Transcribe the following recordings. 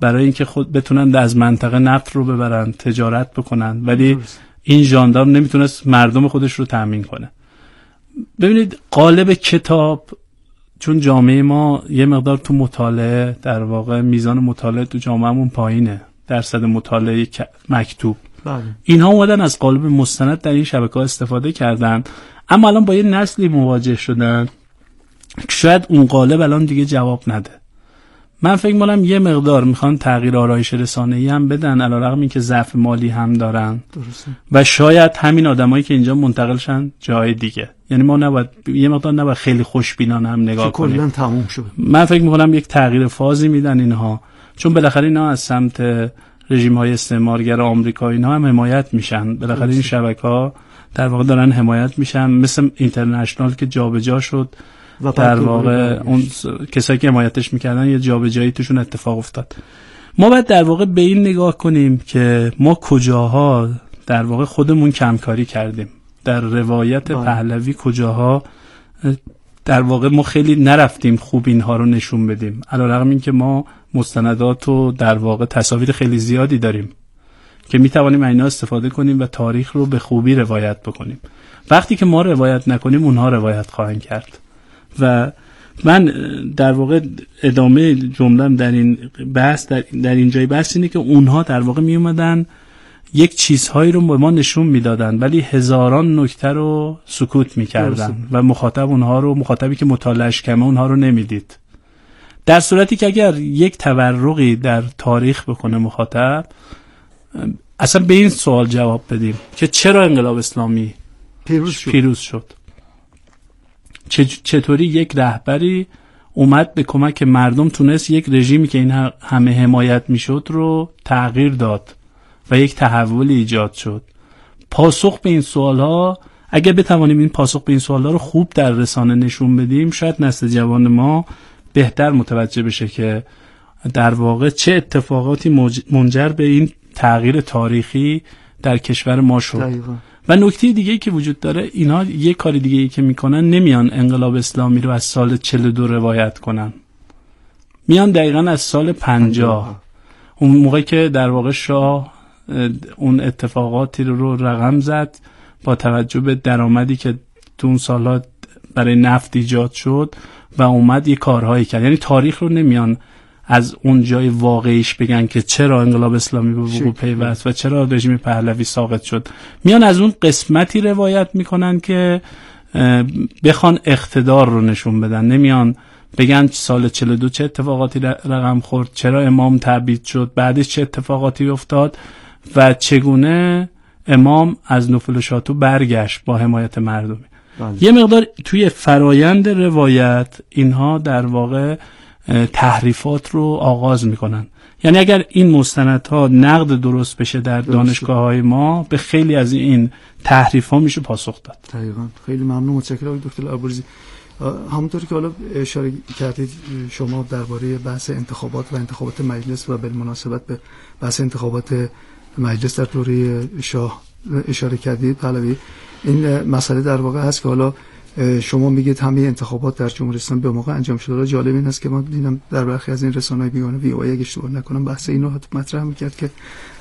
برای اینکه خود بتونن از منطقه نفت رو ببرن، تجارت بکنن، ولی این ژاندارم نمیتونست مردم خودش رو تامین کنه. ببینید قالب کتاب، چون جامعه ما یه مقدار تو مطالعه، در واقع میزان مطالعه تو جامعهمون پایینه، درصد مطالعه مکتوب، اینها اومدن از قالب مستند در این شبکه‌ها استفاده کردن، اما الان با یه نسلی مواجه شدن که شاید اون قالب الان دیگه جواب نده. من فکر می‌کنم یه مقدار میخوان تغییر آرایش رسانه‌ای هم بدن، علیرغم اینکه ضعف مالی هم دارن. درسته. و شاید همین آدمایی که اینجا منتقل شن جای دیگه، یعنی ما نباید یه مقدار نباید خیلی خوشبینانه هم نگاه کنیم کلاً تموم شد. من فکر می‌کنم یک تغییر فازی میدن اینها، چون بالاخره اینا از سمت رژیم‌های استعمارگر آمریکا اینها هم حمایت میشن. بالاخره این شبکه‌ها در واقع دارن حمایت میشن، مثل اینترنشنال که جابجا شد و در واقع اون کسایی که حمایتش میکردن یه جابجایی توشون اتفاق افتاد. ما باید در واقع به این نگاه کنیم که ما کجاها در واقع خودمون کمکاری کردیم در روایت پهلوی، کجاها در واقع ما خیلی نرفتیم خوب اینها رو نشون بدیم، علیرغم اینکه ما مستندات و در واقع تصاویر خیلی زیادی داریم که میتوانیم اینا استفاده کنیم و تاریخ رو به خوبی روایت بکنیم. وقتی که ما روایت نکنیم اونها روایت خواهند کرد. و من در واقع ادامه جمله‌ام در این بحث در این جای بحث اینه که اونها در واقع می اومدن یک چیزهایی رو به ما نشون میدادن ولی هزاران نکته رو سکوت میکردن و مخاطبی که مطالعهش کمه اونها رو نمیدید. در صورتی که اگر یک تورقی در تاریخ بکنه مخاطب، اصلا به این سوال جواب بدیم که چرا انقلاب اسلامی پیروز شد. چطوری یک رهبری اومد به کمک مردم تونست یک رژیمی که این همه حمایت میشد رو تغییر داد و یک تحولی ایجاد شد. پاسخ به این سوالها، اگر بتوانیم این پاسخ به این سوالها رو خوب در رسانه نشون بدیم، شاید نسل جوان ما بهتر متوجه بشه که در واقع چه اتفاقاتی منجر به این تغییر تاریخی در کشور ما شد. دقیقا. و نکته دیگه‌ای که وجود داره، اینا یک کار دیگه‌ای که میکنن، نمیان انقلاب اسلامی رو از سال 42 روایت کنن، میان دقیقاً از سال 50 اون موقعی که در واقع شاه اون اتفاقاتی رو رقم زد با توجه به درآمدی که تو اون سال‌ها برای نفت ایجاد شد و اومد یه کارهایی کرد. یعنی تاریخ رو نمیان از اون جای واقعیش بگن که چرا انقلاب اسلامی به وقوع پیوست و چرا رژیم پهلوی ساقط شد، میان از اون قسمتی روایت میکنن که بخوان اقتدار رو نشون بدن. نمیان بگن سال 42 چه اتفاقاتی رقم خورد، چرا امام تبعید شد، بعدش چه اتفاقاتی افتاد و چگونه امام از نفل و شاتو برگشت با حمایت مردمی. یه مقدار توی فرایند روایت اینها در واقع تحریفات رو آغاز میکنن. یعنی اگر این مستندها نقد درست بشه در دانشگاه‌های ما، به خیلی از این تحریف‌ها میشه پاسخ داد. دقیقاً. خیلی ممنون، متشکرم دکتر البرزی. همونطوری که حالا اشاره کردید شما درباره بحث انتخابات و انتخابات مجلس و بالمناسبت به بحث انتخابات مجلس در دوره شاه اشاره کردید پهلوی، این مسئله در واقع هست که حالا شما میگید همه انتخابات در جمهوری اسلامی به موقع انجام شده. جالب این است که ما دیدم در برخی از این رسانه‌های بیگانه وی او ای اگه اشتباه نکنم بحث اینو مطرح میکرد که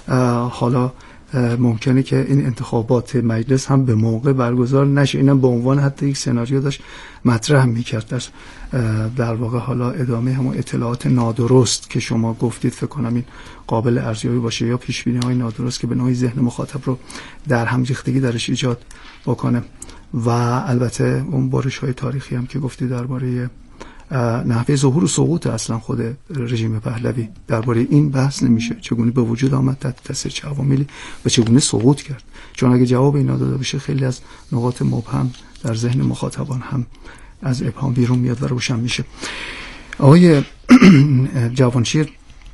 حالا ممکنه که این انتخابات مجلس هم به موقع برگزار نشه. اینم به عنوان حتی یک سناریو داشت مطرح میکرد در واقع حالا ادامه همون اطلاعات نادرست که شما گفتید فکر کنم این قابل ارزیابی باشه، یا پیش بینی های نادرست که به نوعی ذهن مخاطب رو در هم ریختگی درش ایجاد بکنه. و البته اون بارش های تاریخی هم که گفتی درباره نحوه ظهور و سقوط اصلا خود رژیم پهلوی، درباره این بحث نمیشه، چگونه به وجود آمد، تحت تاثیر چه عواملی و چگونه سقوط کرد. چون اگه جواب اینا داده بشه خیلی از نقاط مبهم در ذهن مخاطبان هم از ابهام بیرون میاد و روشن میشه. آقای جوانشیر،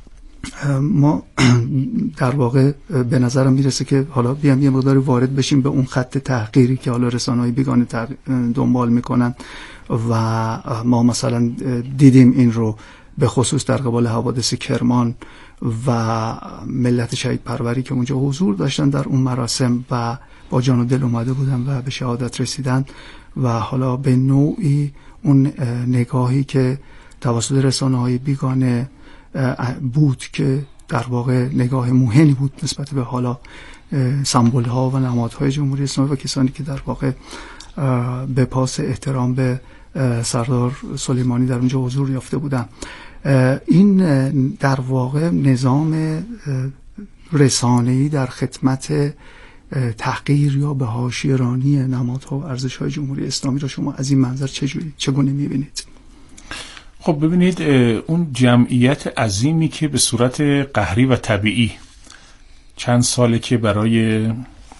ما در واقع به نظرم میرسه که حالا بیام یه مقداری وارد بشیم به اون خط تحقیری که حالا رسانه‌های بیگانه دنبال میکنن و ما مثلا دیدیم این رو به خصوص در قبال حوادث کرمان و ملت شهید پروری که اونجا حضور داشتن در اون مراسم و با جان و دل اومده بودن و به شهادت رسیدن، و حالا به نوعی اون نگاهی که توسط رسانه‌های بیگانه بود که در واقع نگاه موهنی بود نسبت به حالا سمبل ها و نمادهای جمهوری اسلامی و کسانی که در واقع به پاس احترام به سردار سلیمانی در اونجا حضور یافته بودن. این در واقع نظام رسانه‌ای در خدمت تحقیر یا به حاشیه‌رانی نمادها و ارزش‌های جمهوری اسلامی را شما از این منظر چگونه می‌بینید؟ خب ببینید، اون جمعیت عظیمی که به صورت قهری و طبیعی چند ساله که برای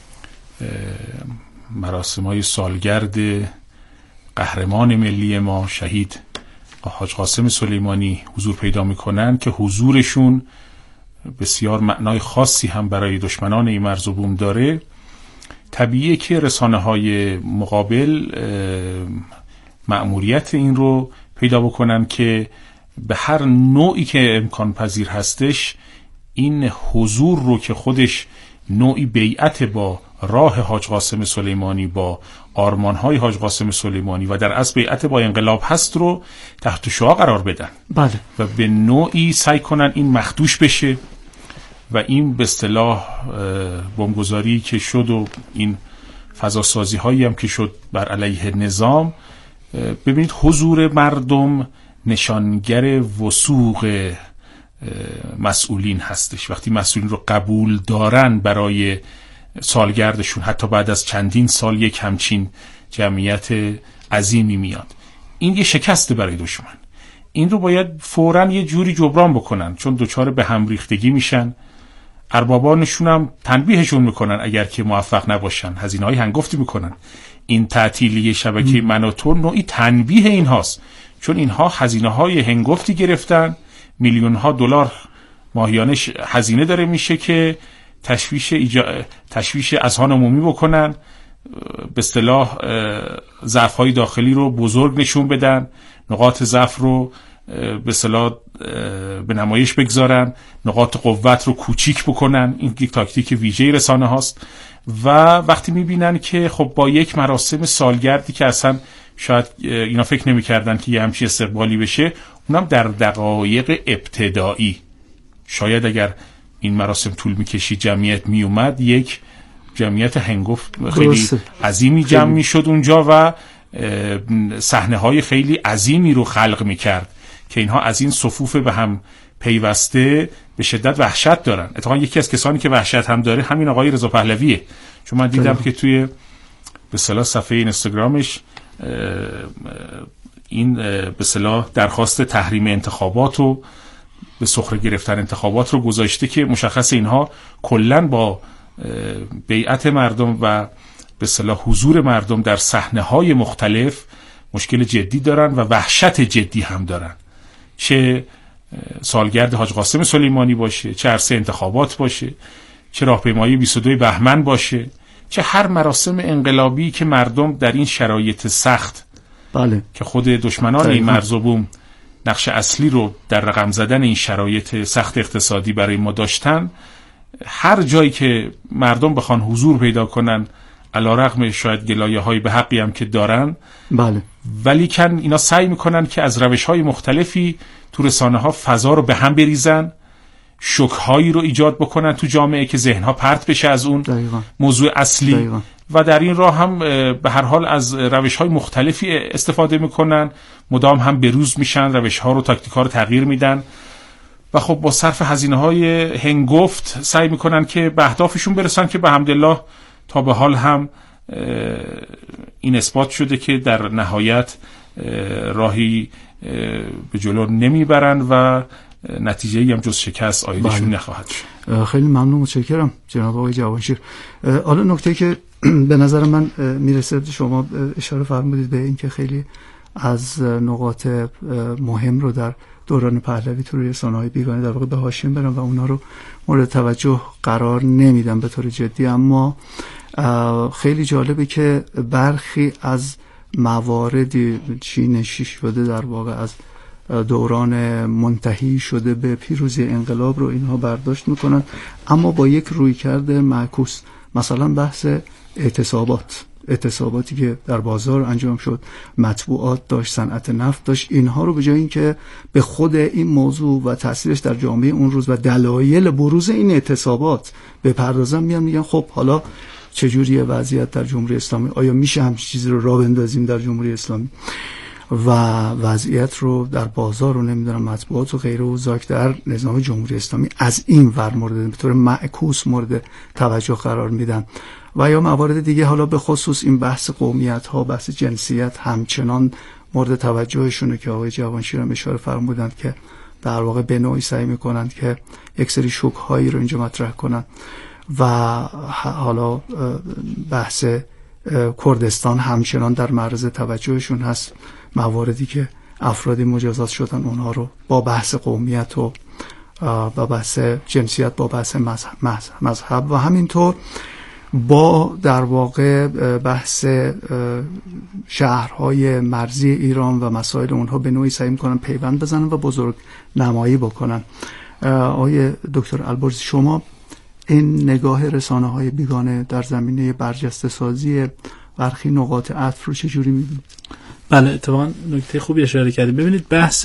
مراسم‌های سالگرد قهرمان ملی ما شهید حاج قاسم سلیمانی حضور پیدا می‌کنن که حضورشون بسیار معنای خاصی هم برای دشمنان این مرز و بوم داره، طبیعیه که رسانه‌های مقابل مأموریت این رو پیدا بکنن که به هر نوعی که امکان پذیر هستش این حضور رو که خودش نوعی بیعت با راه حاج قاسم سلیمانی، با آرمان‌های حاج قاسم سلیمانی و در اصل بیعت با انقلاب هست رو تحت شعاع قرار بدن. بله. و به نوعی سعی کنن این مخدوش بشه و این به اصطلاح بمبگذاری که شد و این فضاسازی هایی هم که شد بر علیه نظام، ببینید حضور مردم نشانگر وثوق مسئولین هستش. وقتی مسئولین رو قبول دارن برای سالگردشون، حتی بعد از چندین سال یک همچین جمعیت عظیمی میاد، این یه شکسته برای دشمن. این رو باید فوراً یه جوری جبران بکنن، چون دوچار به هم ریختگی میشن. اربابانشون هم تنبیهشون میکنن اگر که موفق نباشن، هزینه‌های هنگفتی میکنن. این تعطیلی شبکه من و تو نوعی تنبیه این هاست، چون اینها هزینه‌های هنگفتی گرفتن، میلیون‌ها دلار ماهیانه هزینه داره میشه که تشویش اذهان عمومی بکنن، به اصطلاح ضعف‌های داخلی رو بزرگ نشون بدن، نقاط ضعف رو به اصطلاح به نمایش بگذارن، نقاط قوت رو کوچیک بکنن. این یک تاکتیک ویژه رسانه هاست. و وقتی میبینن که خب با یک مراسم سالگردی که اصلا شاید اینا فکر نمی‌کردن که یه همچین استقبالی بشه، اونم در دقایق ابتدایی، شاید اگر این مراسم طول می‌کشید جمعیت میومد، یک جمعیت هنگفت خیلی عظیمی جمع میشد اونجا و صحنه‌های خیلی عظیمی رو خلق می‌کرد که اینها از این صفوف به هم پیوسته به شدت وحشت دارن. اتفاقا یکی از کسانی که وحشت هم داره همین آقای رضا پهلویه، چون من دیدم که توی به اصطلاح صفحه اینستاگرامش این به اصطلاح درخواست تحریم انتخابات و به سخره گرفتن انتخابات رو گذاشته که مشخص اینها کلاً با بیعت مردم و به اصطلاح حضور مردم در صحنه‌های مختلف مشکل جدی دارن و وحشت جدی هم دارن، چه سالگرد حاج قاسم سلیمانی باشه، چه عرصه انتخابات باشه، چه راهپیمایی 22 بهمن باشه، چه هر مراسم انقلابی که مردم در این شرایط سخت، بله، که خود دشمنان این مرز و بوم نقش اصلی رو در رقم زدن این شرایط سخت اقتصادی برای ما داشتن، هر جایی که مردم بخوان حضور پیدا کنن، علیرغم شاید گلایه‌های به حقی هم که دارن، بله، ولی کن اینا سعی میکنن که از روش‌های مختلفی تو رسانه‌ها فضا رو به هم بریزن، شوک‌هایی رو ایجاد بکنن تو جامعه که ذهن‌ها پرت بشه از اون دقیقا موضوع اصلی. دقیقا. و در این راه هم به هر حال از روش‌های مختلفی استفاده میکنن، مدام هم بروز میشن، روش‌ها رو، تاکتیک‌ها رو تغییر میدن و خب با صرف هزینه‌های هنگفت سعی میکنن که به اهدافشون برسن که به حمدالله تا به حال هم این اثبات شده که در نهایت راهی به جلو نمیبرن و نتیجه‌ای هم جز شکست آیدشون نخواهد شد. خیلی ممنون، متشکرم جناب آقای جوانشیر. حالا نکته که به نظر من میرسه، شما اشاره فرمودید به این که خیلی از نقاط مهم رو در دوران پهلوی تو رسانه‌های بیگانه در واقع به حاشیه برن و اونا رو مورد توجه قرار نمیدن به طور جدی، اما خیلی جالبه که برخی از مواردی چینشی شده در واقع از دوران منتهی شده به پیروزی انقلاب رو اینها برداشت میکنن، اما با یک رویکرد معکوس. مثلا بحث اعتصابات اعتصاباتی که در بازار انجام شد، مطبوعات داشت، صنعت نفت داشت، اینها رو به جای اینکه به خود این موضوع و تاثیرش در جامعه اون روز و دلایل بروز این اعتصابات بپردازن، میگن خب حالا چجوریه وضعیت در جمهوری اسلامی، آیا میشه همچین چیزی رو راه بندازیم در جمهوری اسلامی و وضعیت رو در بازار رو نمیدونم مطبوعات و غیره و زاک در نظام جمهوری اسلامی از این ور به طور معکوس مورد توجه قرار میدن و یا موارد دیگه. حالا به خصوص این بحث قومیت ها، بحث جنسیت همچنان مورد توجهشونه که آقای جوانشیر هم اشاره فرمودند که در واقع به نوعی سعی میکنند که یک سری شوک هایی رو اینجا مطرح کنند و حالا بحث کردستان همچنان در معرض توجهشون هست، مواردی که افرادی مجازات شدن اونها رو با بحث قومیت و با بحث جنسیت، با بحث مذهب و همینطور با در واقع بحث شهرهای مرزی ایران و مسائل اونها به نوعی سعی میکنن پیوند بزنن و بزرگ نمایی بکنن. آقای دکتر البرزی، شما این نگاه رسانه‌های بیگانه در زمینه برجسته سازی برخی نقاط عطف رو چجوری می‌بینید؟ بله، اتفاقا نکته خوبی اشاره کردید. ببینید بحث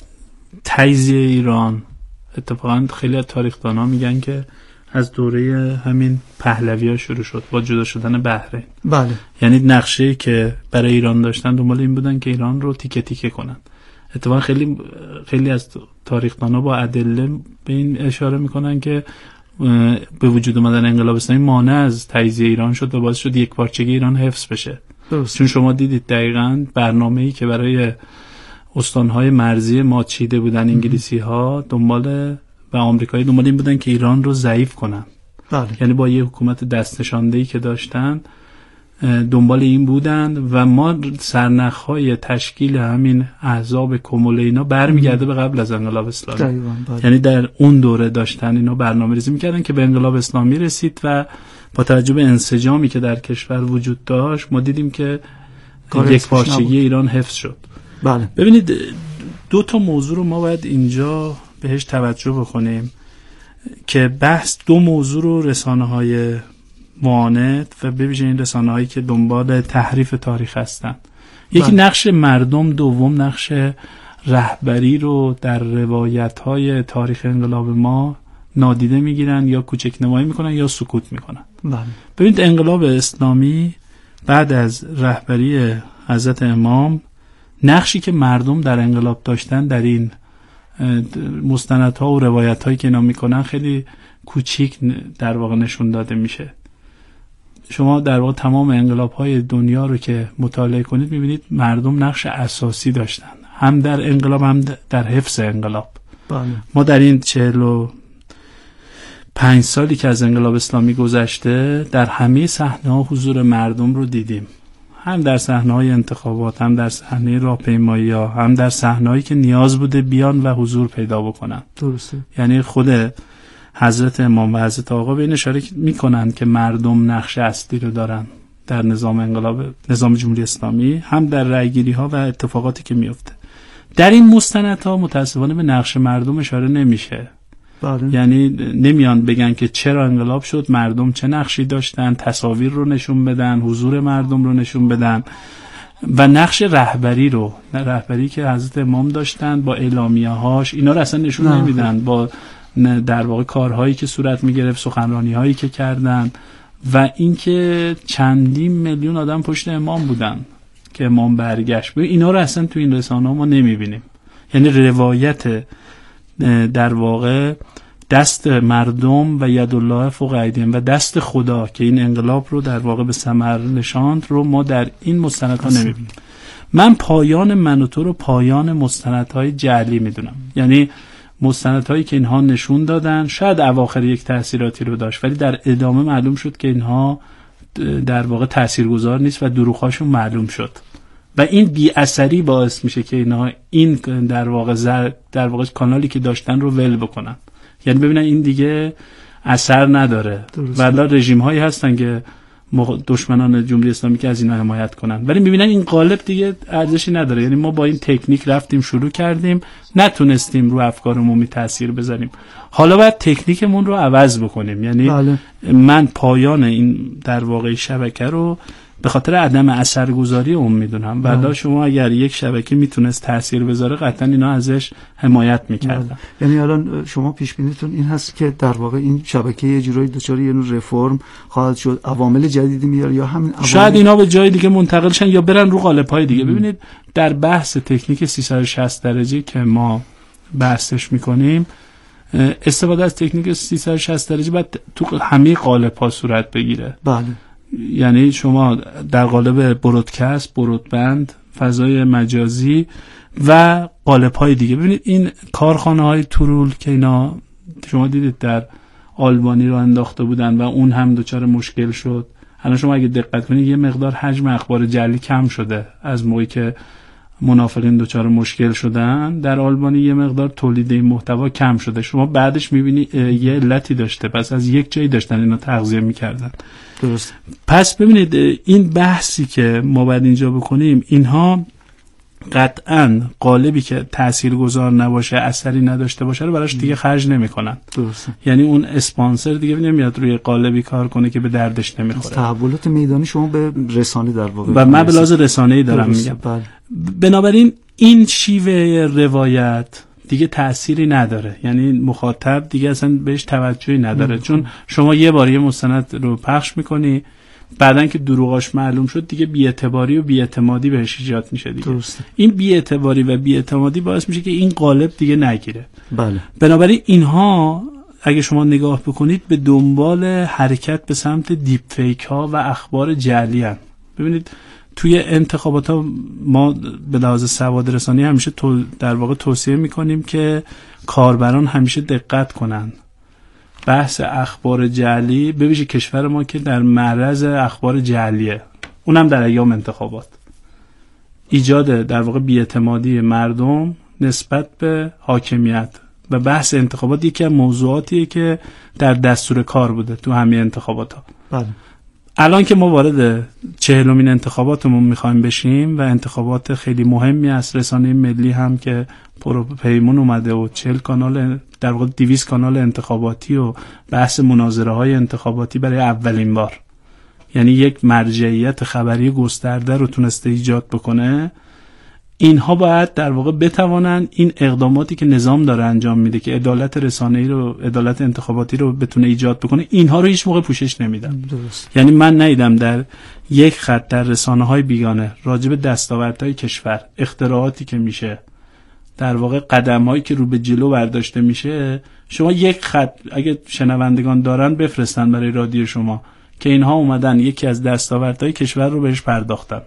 تجزیه ایران، اتفاقا خیلی از تاریخ‌دان‌ها میگن که از دوره همین پهلوی‌ها شروع شد با جدا شدن بحرین. بله. یعنی نقشه‌ای که برای ایران داشتن دنبال این بودن که ایران رو تیکه تیکه کنن. اتفاقا خیلی از تاریخ‌دان‌ها با ادله به این اشاره میکنن که به وجود اومدن انقلاب اسلامی مانع از تجزیه ایران شد و باعث شد یک پارچگی ایران حفظ بشه. درست. چون شما دیدید دقیقاً برنامه‌ای که برای استان‌های مرزی ما چیده بودن انگلیسی‌ها و آمریکایی دنبال این بودن که ایران رو ضعیف کنن. بله. یعنی با یه حکومت دست نشانده‌ای که داشتن دنبال این بودن و ما سرنخ‌های تشکیل همین احزاب کمول اینا برمیگرده به قبل از انقلاب اسلامی. یعنی در اون دوره داشتن اینا برنامه‌ریزی می‌کردن که به انقلاب اسلامی رسید و با توجه به انسجامی که در کشور وجود داشت ما دیدیم که یک پارچگی ایران حفظ شد. بله. ببینید دو تا موضوع رو ما باید اینجا بهش توجه بکنیم که بحث دو موضوع رو رسانه‌های معاند و ببینید این رسانه‌هایی که دنبال تحریف تاریخ هستن، یکی نقش مردم، دوم نقش رهبری رو در روایت‌های تاریخ انقلاب ما نادیده میگیرن یا کوچک‌نمایی میکنن یا سکوت میکنن. ببینید انقلاب اسلامی بعد از رهبری حضرت امام، نقشی که مردم در انقلاب داشتن در این مستندها و روایت‌هایی که اینا میکنن خیلی کوچیک در واقع نشون داده میشه. شما در واقع تمام انقلاب‌های دنیا رو که مطالعه کنید می‌بینید مردم نقش اساسی داشتن، هم در انقلاب هم در حفظ انقلاب. بله. ما در این 45 سالی که از انقلاب اسلامی گذشته در همه صحنه‌ها حضور مردم رو دیدیم، هم در صحنه‌های انتخابات، هم در صحنه راهپیمایی‌ها، هم در صحنه‌هایی که نیاز بوده بیان و حضور پیدا بکنن. درسته. یعنی خود حضرت امام و حضرت آقا به این اشاره میکنن که مردم نقش اصلی رو دارن در نظام جمهوری اسلامی، هم در رأیگیری ها و اتفاقاتی که میفته. در این مستندها متاسفانه به نقش مردم اشاره نمیشه. بله. یعنی نمیان بگن که چرا انقلاب شد، مردم چه نقشی داشتن، تصاویر رو نشون بدن، حضور مردم رو نشون بدن و نقش رهبری که حضرت امام داشتن با اعلامیه هاش، اینا رو اصلا نشون نمیدن، با در واقع کارهایی که صورت میگرفت، سخنرانی هایی که کردن و اینکه چندین میلیون آدم پشت امام بودن که امام برگشت. اینا رو اصلا تو این رسانه‌ها ما نمیبینیم. یعنی روایت در واقع دست مردم و یدالله فوق ایدیهم و دست خدا که این انقلاب رو در واقع به ثمر نشاند رو ما در این مستندها نمیبینیم. من پایان من و تو رو پایان مستندهای جعلی میدونم. یعنی مستندهایی که اینها نشون دادن شاید اواخر یک تأثیراتی رو داشت، ولی در ادامه معلوم شد که اینها در واقع تاثیرگذار نیست و دروغ‌هاشون معلوم شد و این بی اثری باعث میشه که اینها این در واقع کانالی که داشتن رو ول بکنن، یعنی ببینن این دیگه اثر نداره. والا رژیم هایی هستن که دشمنان جمهوری اسلامی که از اینا حمایت کنن، ولی میبینن این قالب دیگه ارزشی نداره. یعنی ما با این تکنیک رفتیم شروع کردیم، نتونستیم رو افکار عمومی تاثیر بذاریم، حالا باید تکنیکمون رو عوض بکنیم. یعنی من پایان این در واقع شبکه رو به خاطر عدم اثرگذاری اون میدونم. ولی شما اگر یک شبکه میتونست تاثیر بذاره قطعا اینا ازش حمایت میکردن. یعنی الان شما پیش بینیتون این هست که در واقع این شبکه یه جورایی دچار یه نوع رفرم خواهد شد، عوامل جدیدی میاره یا همین شاید اینا به جای دیگه منتقل شن یا برن رو قالب‌های دیگه. ببینید در بحث تکنیک 360 درجه که ما بحثش میکنیم، استفاده از تکنیک 360 درجه باید تو همه قالب‌ها صورت بگیره. بله. یعنی شما در قالب برودکست، برودبند، فضای مجازی و قالب‌های دیگه. ببینید این کارخانه‌های ترول که اینا شما دیدید در آلبانی رو انداخته بودن و اون هم دچار مشکل شد. الان شما اگه دقت کنید یه مقدار حجم اخبار جعلی کم شده از موقعی که منافقین دچار مشکل شدن. در آلبانی یه مقدار تولید این محتوا کم شده. شما بعدش می‌بینی یه علتی داشته، پس از یک جایی داشتن اینا تغذیه می‌کردن. درست. پس ببینید این بحثی که ما باید اینجا بکنیم، اینها قطعاً قالبی که تاثیرگذار نباشه، اثری نداشته باشه رو براش دیگه خرج نمی‌کنن. درست. یعنی اون اسپانسر دیگه نمیاد روی قالبی کار کنه که به دردش نمیخوره. تحولات میدانی شما به رسانه در واقع و من به لحاظ رسانه‌ای دارم میگم. بنابراین این شیوه روایت دیگه تأثیری نداره، یعنی مخاطب دیگه اصلا بهش توجهی نداره. چون شما یه بار یه مستند رو پخش میکنی، بعدن که دروغاش معلوم شد دیگه بی‌اعتباری و بی‌اعتمادی بهش ایجاد میشه دیگه. درسته. این بی‌اعتباری و بی‌اعتمادی باعث میشه که این قالب دیگه نگیره. بله. بنابراین اینها اگه شما نگاه بکنید به دنبال حرکت به سمت دیپ فیک ها و اخبار جعلی هستند. ببینید توی انتخابات ها ما به لحاظ سواد رسانی همیشه در واقع توصیه میکنیم که کاربران همیشه دقت کنن. بحث اخبار جعلی به ویژه کشور ما که در معرض اخبار جعلیه، اونم در ایام انتخابات، ایجاد در واقع بی‌اعتمادی مردم نسبت به حاکمیت و بحث انتخابات یکی از موضوعاتیه که در دستور کار بوده تو همه انتخابات ها. بله. الان که ما وارد 40مین انتخاباتمون میخوایم بشیم و انتخابات خیلی مهمی است، رسانه ملی هم که پیمون اومده و 40 کانال در واقع 200 کانال انتخاباتی و بحث مناظره های انتخاباتی برای اولین بار، یعنی یک مرجعیت خبری گسترده رو تونسته ایجاد بکنه. اینها باید در واقع بتوانن این اقداماتی که نظام داره انجام میده که عدالت رسانه‌ای رو، عدالت انتخاباتی رو بتونه ایجاد بکنه، اینها رو هیچ موقع پوشش نمیدن. درست. یعنی من ندیدم در یک خط در رسانه‌های بیگانه راجع به دستاوردهای کشور، اختراعاتی که میشه، در واقع قدم‌هایی که رو به جلو برداشته میشه، شما یک خط اگه شنوندگان دارن بفرستن برای رادیو شما که اینها اومدن یکی از دستاوردهای کشور رو بهش پرداختن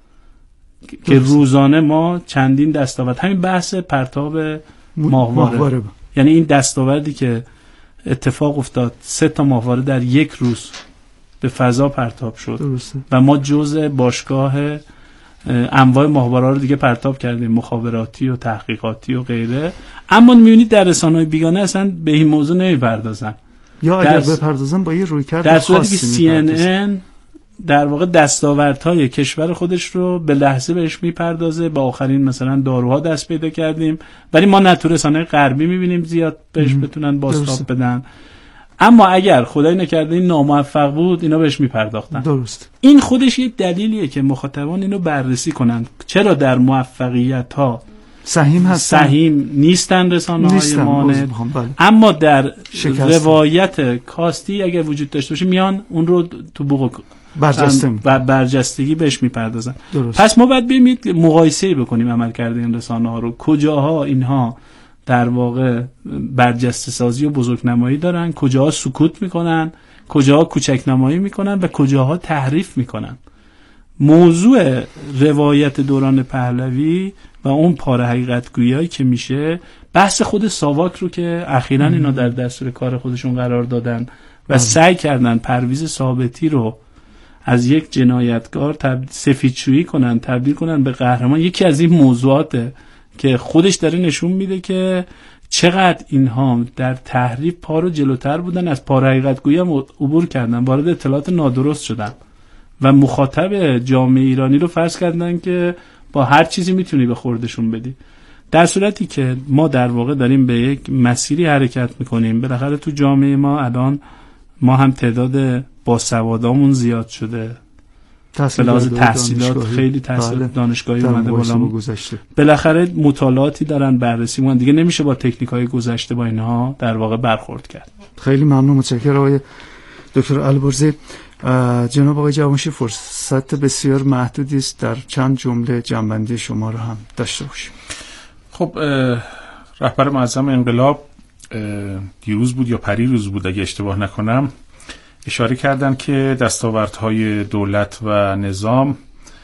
که روزانه ما چندین دستاورد، همین بحث پرتاب ماهواره، یعنی این دستاوردی که اتفاق افتاد 3 ماهواره در یک روز به فضا پرتاب شد. درسته. و ما جزء باشگاه انواع ماهواره رو دیگه پرتاب کردیم، مخابراتی و تحقیقاتی و غیره. اما میبینید در رسانه‌های بیگانه اصلا به این موضوع نمیپردازن، یا اگر بپردازن با یه رویکرد در صورتی که CNN در واقع دستاوردهای کشور خودش رو به لحظه بهش میپردازه. با آخرین مثلا داروها دست پیدا کردیم، ولی ما نه تو رسانه‌های غربی میبینیم زیاد بهش بتونن بازتاب بدن. اما اگر خدای نکرده این ناموفق بود اینا بهش میپرداختن. درست. این خودش یک دلیلیه که مخاطبان اینو بررسی کنن چرا در موفقیت‌ها سهیم نیستن رسانه‌های مانند، اما در روایت کاستی اگر وجود داشته باشه میان اون رو تو بوق و برجستگی بهش میپردازن. پس ما باید بریم مقایسه بکنیم عملکرد این رسانه‌ها رو، کجاها اینها در واقع برجسته سازی و بزرگنمایی دارن، کجاها سکوت میکنن، کجاها کوچک نمایی میکنن و کجاها تحریف میکنن. موضوع روایت دوران پهلوی و اون پاره حقیقت گویی که میشه، بحث خود ساواک رو که اخیراً اینا در دستور کار خودشون قرار دادن و سعی کردن پرویز ثابتی رو از یک جنایتکار سفیدشویی کنن، تبدیل کنن به قهرمان. یکی از این موضوعاته که خودش داره نشون میده که چقدر اینها در تحریف پا رو جلوتر بودن، از پاره حقیقت گویی هم عبور کردن، وارد اطلاعات نادرست شدن و مخاطب جامعه ایرانی رو فرض کردن که با هر چیزی میتونی به خوردشون بدی. در صورتی که ما در واقع داریم به یک مسیری حرکت میکنیم. بالاخره تو جامعه ما الان ما هم تعداد باسوادامون زیاد شده، به لحاظ تحصیلات خیلی تحصیلات دانشگاهی اومده بالا. بالاخره مطالعاتی دارن، بررسی میکنن دیگه، نمیشه با تکنیک‌های گذشته با اینها در واقع برخورد کرد. خیلی ممنون، متشکرم آقای دکتر البرزی. جناب آقای جوانشیر، فرصت بسیار محدودی است، در چند جمله جنبندی شما رو هم داشته باشیم. خب رهبر معظم انقلاب دیروز بود یا پریروز بود اگه اشتباه نکنم، اشاره کردن که دستاوردهای دولت و نظام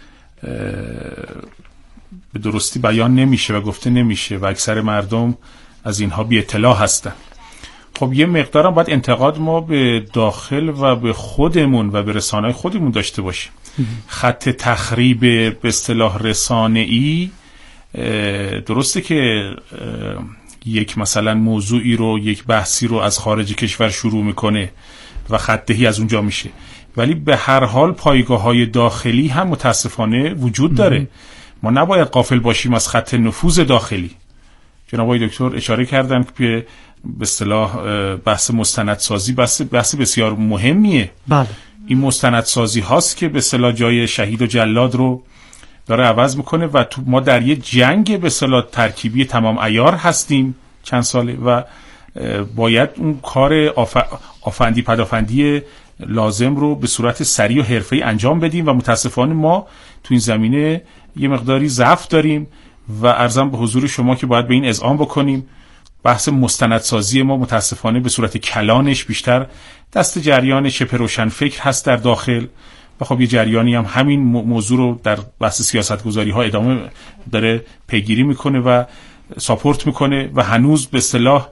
به درستی بیان نمیشه و گفته نمیشه و اکثر مردم از اینها بی اطلاع هستن. خب یه مقدارم باید انتقاد ما به داخل و به خودمون و به رسانه‌های خودمون داشته باشیم. خط تخریب به اصطلاح رسانه‌ای درسته که یک مثلا موضوعی رو، یک بحثی رو از خارج کشور شروع میکنه و خط دهی از اونجا میشه، ولی به هر حال پایگاه‌های داخلی هم متاسفانه وجود داره. ما نباید غافل باشیم از خط نفوذ داخلی. جناب آقای دکتر اشاره کردن که به اصطلاح بحث مستندسازی بحث بسیار مهمیه. بله. این مستندسازی هاست که به اصطلاح جای شهید و جلاد رو داره عوض میکنه و ما در یه جنگ به اصطلاح ترکیبی تمام عیار هستیم چند ساله و باید اون کار آفندی پدافندی لازم رو به صورت سریع و حرفه‌ای انجام بدیم و متاسفانه ما تو این زمینه یه مقداری ضعف داریم و عرضم به حضور شما که باید به این اذعان بکنیم. بحث مستندسازی ما متاسفانه به صورت کلانش بیشتر دست جریان شبه روشنفکر هست در داخل و خب یه جریانی هم همین موضوع رو در بحث سیاستگذاری ها ادامه داره پیگیری میکنه و ساپورت میکنه و هنوز به اصطلاح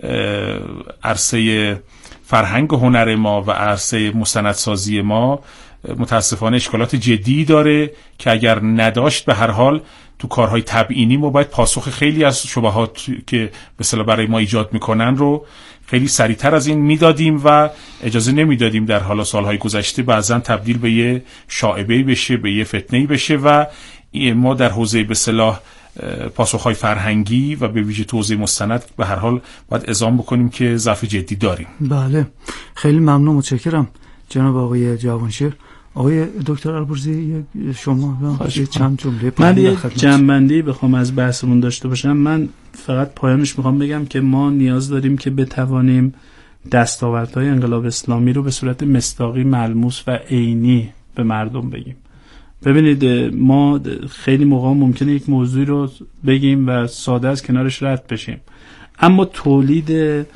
عرصه فرهنگ و هنر ما و عرصه مستندسازی ما متاسفانه اشکالات جدی داره که اگر نداشت به هر حال تو کارهای تبیینی ما باید پاسخ خیلی از شبهات که به اصطلاح برای ما ایجاد میکنن رو خیلی سریعتر از این میدادیم و اجازه نمیدادیم در حالا سالهای گذشته بعضا تبدیل به یه شائبه‌ای بشه، به یه فتنه‌ای بشه و ما در حوزه به اصطلاح پاسخهای فرهنگی و به ویژه تو حوزه مستند به هر حال باید اعلام بکنیم که ضعف جدی داریم. بله، خیلی ممنون، متشکرم جناب آقای جوانشیر. آقای دکتر البرزی شما چند جمله من یه جنبندی بخوام از بحثمون داشته باشم، من فقط پایانش میخوام بگم که ما نیاز داریم که بتوانیم دستاوردهای انقلاب اسلامی رو به صورت مصداقی، ملموس و عینی به مردم بگیم. ببینید ما خیلی موقع ممکنه یک موضوعی رو بگیم و ساده از کنارش رد بشیم، اما تولید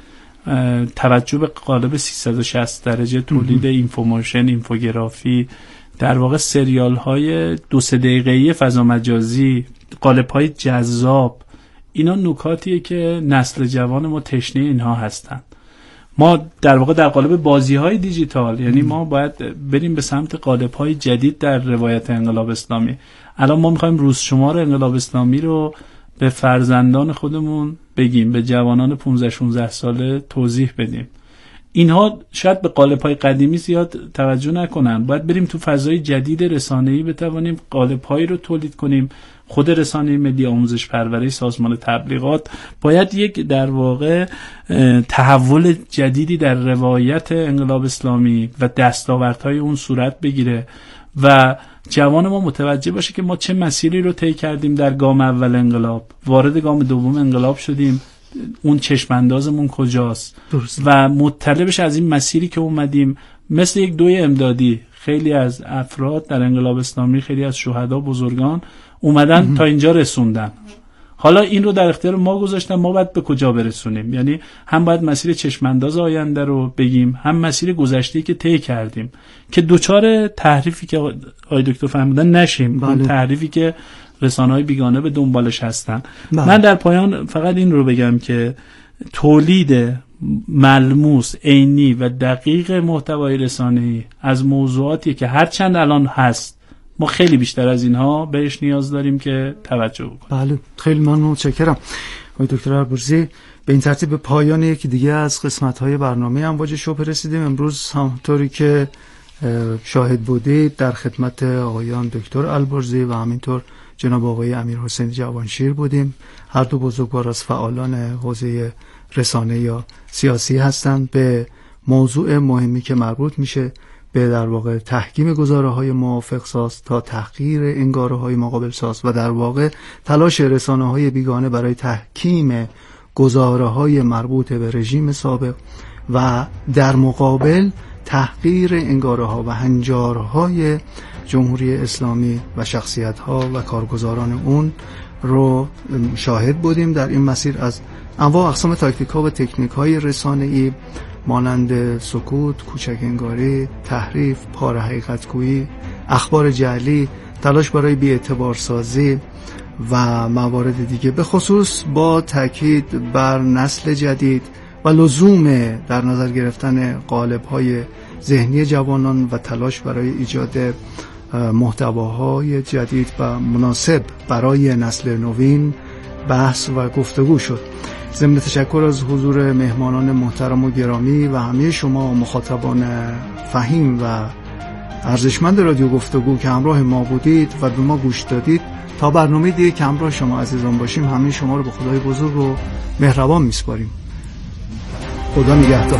توجه به قالب 360 درجه، تولید اینفورمیشن، اینفوگرافی، در واقع سریال های 2-3 دقیقه‌ای فضا مجازی، قالب های جذاب، اینا نکاتیه که نسل جوان ما تشنه اینها هستن. ما در واقع در قالب بازی های دیجیتال، یعنی ما باید بریم به سمت قالب های جدید در روایت انقلاب اسلامی. الان ما میخوایم روز شمار انقلاب اسلامی رو به فرزندان خودمون بگیم، به جوانان 15-16 ساله توضیح بدیم. اینها شاید به قالب‌های قدیمی زیاد توجه نکنن. باید بریم تو فضای جدید رسانه‌ای بتوانیم قالب‌هایی رو تولید کنیم. خود رسانه ملی آموزش پرورش، سازمان تبلیغات باید یک در واقع تحول جدیدی در روایت انقلاب اسلامی و دستاوردهای اون صورت بگیره و جوان ما متوجه باشه که ما چه مسیری رو طی کردیم در گام اول انقلاب، وارد گام دوم انقلاب شدیم، اون چشماندازمون کجاست درست. و مطلع بشه از این مسیری که اومدیم. مثل یک دوی امدادی خیلی از افراد در انقلاب اسلامی، خیلی از شهدا بزرگان اومدن تا اینجا رسوندن، حالا این رو در اختیار ما گذاشتن، ما باید به کجا برسونیم. یعنی هم باید مسیر چشمانداز آینده رو بگیم، هم مسیر گذشته‌ای که طی کردیم که دوچار تحریفی که آقای دکتر فرمودن نشیم. بله. اون تحریفی که رسانه‌های بیگانه به دنبالش هستن. بله. من در پایان فقط این رو بگم که تولید ملموس، عینی و دقیق محتوای رسانه‌ای از موضوعاتی که هرچند الان هست، ما خیلی بیشتر از اینها بهش نیاز داریم که توجه بکنیم. بله، خیلی ممنون، متشکرم آقای دکتر البرزی. به این ترتیب به پایان یکی دیگه از قسمت‌های برنامه امواج شبح رسیدیم. امروز همونطوری که شاهد بودید در خدمت آقایان دکتر البرزی و همینطور جناب آقای امیرحسین جوانشیر بودیم. هر دو بزرگوار از فعالان حوزه رسانه یا سیاسی هستند. به موضوع مهمی که مربوط میشه به در واقع تحکیم گزاره‌های موافق‌ساز تا تحقیر انگاره‌های مقابل‌ساز و در واقع تلاش رسانه‌های بیگانه برای تحکیم گزاره‌های مربوط به رژیم سابق و در مقابل تحقیر انگاره‌ها و هنجارهای جمهوری اسلامی و شخصیت‌ها و کارگزاران اون رو شاهد بودیم. در این مسیر از انواع اقسام تاکتیک‌ها و تکنیک‌های رسانه‌ای مانند سکوت، کوچک انگاری، تحریف، پاره حقیقت‌گویی، اخبار جعلی، تلاش برای بی‌اعتبارسازی و موارد دیگه، به خصوص با تاکید بر نسل جدید و لزوم در نظر گرفتن قالب‌های ذهنی جوانان و تلاش برای ایجاد محتواهای جدید و مناسب برای نسل نوین بحث و گفتگو شد. ضمن تشکر از حضور مهمانان محترم و گرامی و همه شما مخاطبان فهیم و ارزشمند رادیو گفتگو که همراه ما بودید و به ما گوش دادید، تا برنامه دیگه که همراه شما عزیزان باشیم، همه شما رو به خدای بزرگ و مهربان میسپاریم. خدا نگهدار.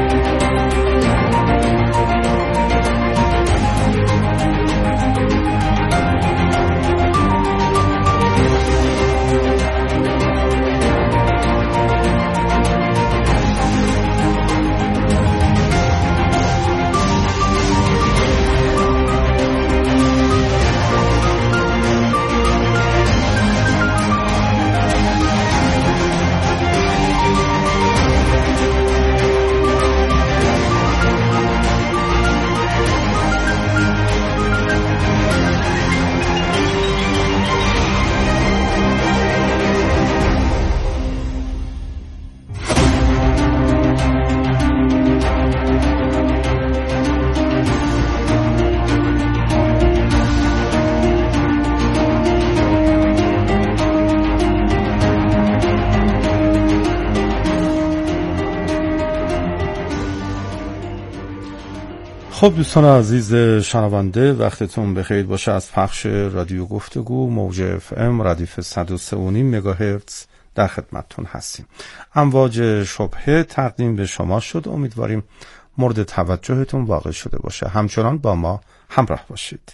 خب دوستان عزیز شنونده، وقتتون بخیر باشه. از پخش رادیو گفتگو موج FM ردیف 103.5 مگاهرتز در خدمتتون هستیم. امواج شبهه تقدیم به شما شد. امیدواریم مورد توجهتون واقع شده باشه. همچنان با ما همراه باشید.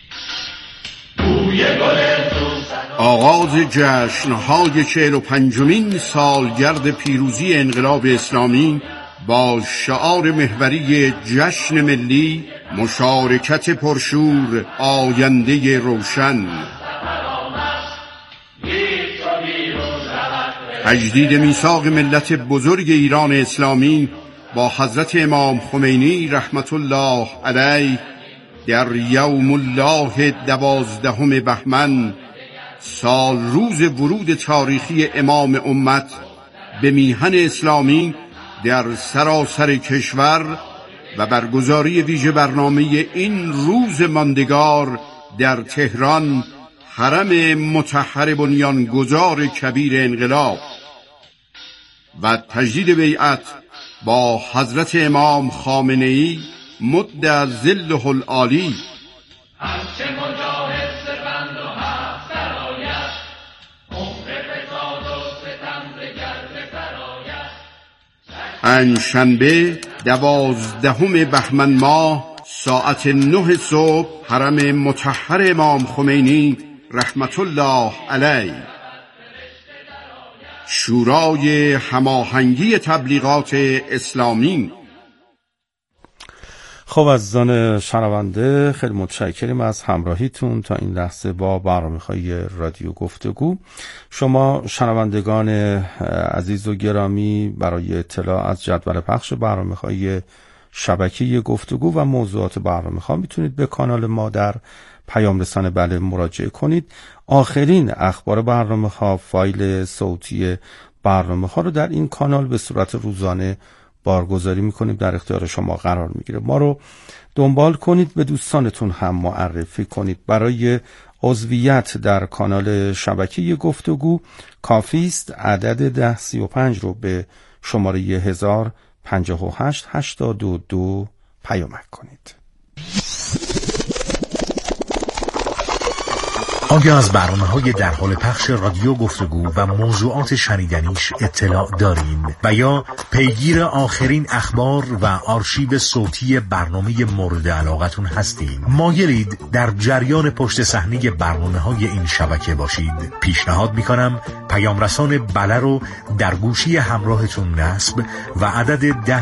آغاز جشن‌های 45مین سالگرد پیروزی انقلاب اسلامی با شعار محوری جشن ملی، مشارکت پرشور، آینده روشن. تجدید میثاق ملت بزرگ ایران اسلامی با حضرت امام خمینی رحمت الله علیه در یوم الله 12 بهمن، سال روز ورود تاریخی امام امت به میهن اسلامی در سراسر کشور و برگزاری ویژه برنامه این روز ماندگار در تهران، حرم مطهر بنیانگذار کبیر انقلاب، و تجدید بیعت با حضرت امام خامنه‌ای مد ظله العالی. پنجشنبه 12 بهمن ماه ساعت 9 صبح، حرم مطهر امام خمینی رحمت الله علیه. شورای هماهنگی تبلیغات اسلامی. خب عزیزان شنونده، خیلی متشکریم از همراهیتون تا این لحظه با برنامه‌های رادیو گفتگو. شما شنوندگان عزیز و گرامی، برای اطلاع از جدول پخش برنامه‌های شبکه گفتگو و موضوعات برنامه‌ها میتونید به کانال ما در پیام رسان بله مراجعه کنید. آخرین اخبار برنامه‌ها، فایل صوتی برنامه‌ها رو در این کانال به صورت روزانه بارگذاری میکنیم، در اختیار شما قرار میگیره. ما رو دنبال کنید، به دوستانتون هم معرفی کنید. برای عضویت در کانال شبکه گفتگو کافی است عدد 1035 رو به شماره 105882 پیامک کنید. آیا از برنامه‌های در حال پخش رادیو گفتگو و موضوعات شنیدنیش اطلاع دارین و یا پیگیر آخرین اخبار و آرشیو صوتی برنامه مورد علاقتون هستین؟ مایلید در جریان پشت صحنه برنامه‌های این شبکه باشید؟ پیشنهاد می‌کنم پیام رسان بله رو در گوشی همراهتون نصب و عدد 10